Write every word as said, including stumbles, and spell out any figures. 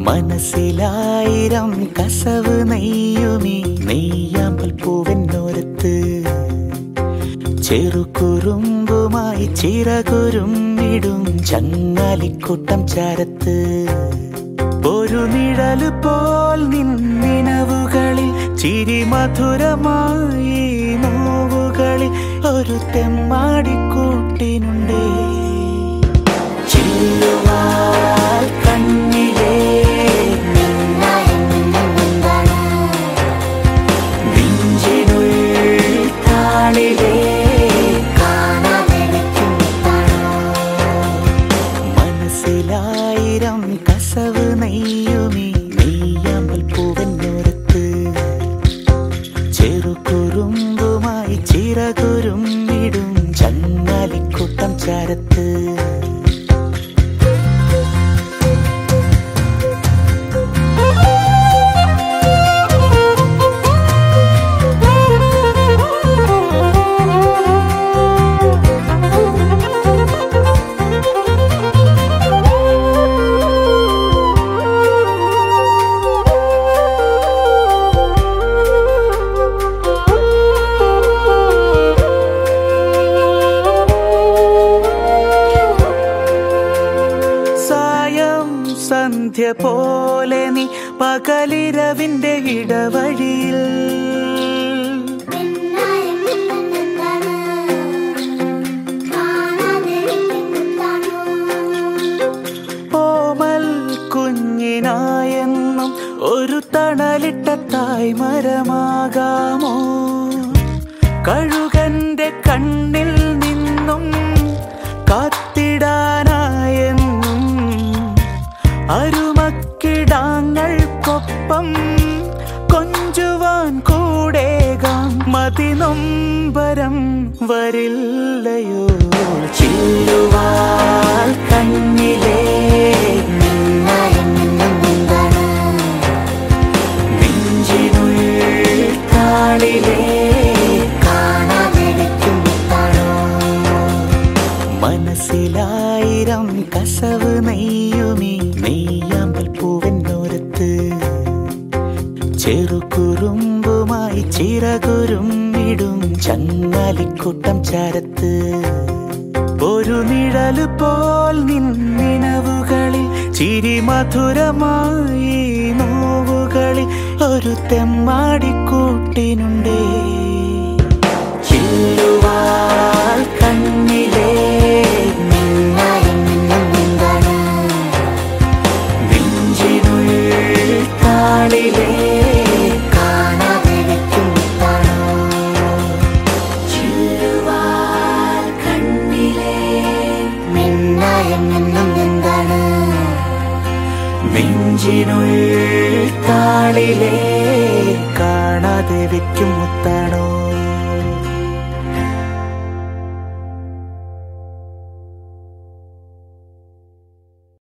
മനസ്സിലായിരം കസവ് നെയ്യുമീ നെയ്യാമ്പൽ പൂവെന്നോരത്ത് ചെറുകുറുമ്പുമായി ചിറകുരുമ്പിടും ചങ്ങാലിക്കൂട്ടം ചാരത്ത് ഒരു നിഴല് പോൽ നിന്നിനവുകളിൽ ചിരി മധുരമായി നോവുകളിൽ ഒരു തെമ്മാടിക്കൂട്ടിനുണ്ടേ ചില്ലുവാൽ കണ്ണിലേ നെഞ്ചിനുള്ളിൽ താളിലേ മനസ്സിലായിരം കസവ് നെയ്യുമീ നെയ്യാമ്പൽ പൂവെന്നോരത്ത് ചെറുകുറുമ്പുമായി ചിറകുരുമ്പിടും ചങ്ങാലിക്കൂട്ടം ചാരത്ത് സന്ധ്യ പോലെ നീ പകലിരവിന്റെ ഇടവഴിയിൽ ഓമൽ കുഞ്ഞിനായെന്നും ഒരു തണലിട്ട തായ്മരമാകാമോ കഴുകന്റെ കണ്ണിൽ നിന്നും കാത്തിടാനായെന്നും അരുമക്കിടാങ്ങൾക്കൊപ്പം കൊഞ്ചുവാൻ കൂടേകാം മതിനൊമ്പരം വരില്ലയോ ചില്ലുവാൽ കണ്ണിലേ നെഞ്ചിനുള്ളിൽ താളിലേ മനസ്സിലായിരം കസവ് നെയ്യുമീ നെയ്യാമ്പൽ പൂവെന്നോരത്ത് ചെറുകുറുമ്പുമായി ചിറകുരുമ്പിടും ചങ്ങാലിക്കൂട്ടം ചാരത്ത് ഒരു നിഴല് പോൽ നിന്നിനവുകളിൽ ചിരി മധുരമായി നോവുകളിൽ ഒരു തെമ്മാടിക്കൂട്ടിനുണ്ടേ ചില്ലുവാൽ കണ്ണിലേ നെഞ്ചിനുള്ളിൽ താളിലേ കാണാതെ വെക്കുമുത്താണോ ചില്ലുവാൽ കണ്ണിലേ മിന്നായെന്നും എന്താണ് നെഞ്ചിനുള്ളിൽ താളിലേ കാണാതെ വെക്കുമുത്താണോ